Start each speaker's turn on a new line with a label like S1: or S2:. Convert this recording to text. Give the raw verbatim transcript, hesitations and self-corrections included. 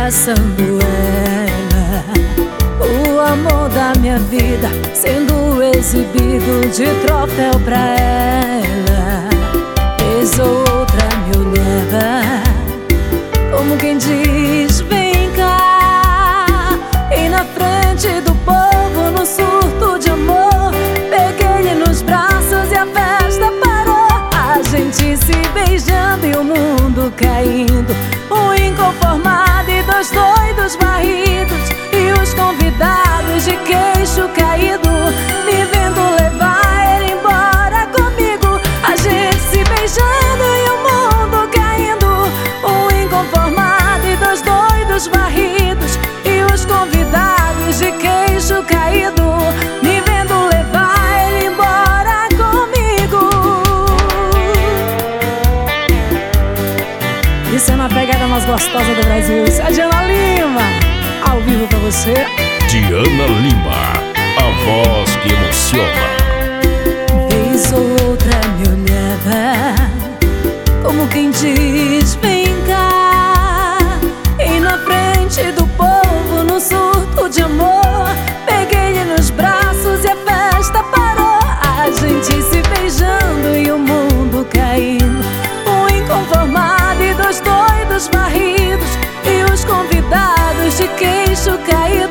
S1: abraçando ela, o amor da minha vida sendo exibido de troféu pra ela. Vez ou outra me olhava, como quem diz vem cá. E na frente do povo, no surto de amor, peguei-lhe nos braços e a festa parou. A gente se beijando e o mundo caindo, um inconformado e dois doidos varridos, e os convidados de queixo caído me vendo levar ele embora comigo. A gente se beijando e o mundo caindo, um inconformado e dois doidos varridos, e os convidados de queixo caído me vendo levar ele embora comigo. Isso é uma pegada mais gostosa do Brasil. Isso é Diana Lima, ao vivo pra você.
S2: Diana Lima, a voz que emociona.
S1: Vez ou outra me olhava, como quem diz vem cá. E na frente do povo, no surto de amor, peguei-lhe nos braços e a festa parou. A gente se beijando e o mundo caindo, um inconformado e dois doidos varridos, e os convidados de queixo caído